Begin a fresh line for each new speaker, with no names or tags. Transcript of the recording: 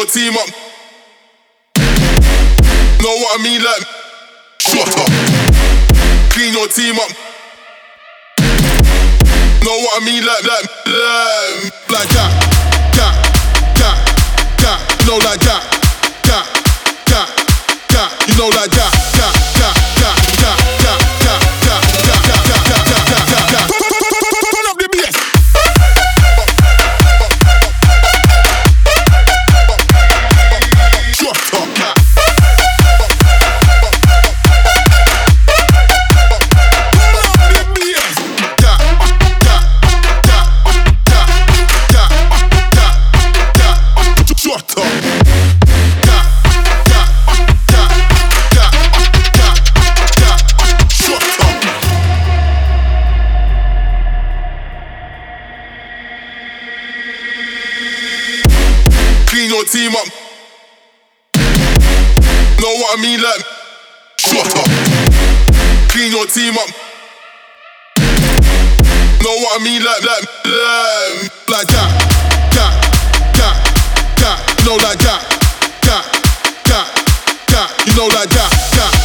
your team up. Know what I mean? Like, shut up. Clean your team up. Know what I mean? Like that. You know, like that. You know, like that. Turn up the bass. Shut up. Clean your team up. Know what I mean? Like, shut up. Clean your team up. Know what I mean? Like that. You know, like that. You know, like that.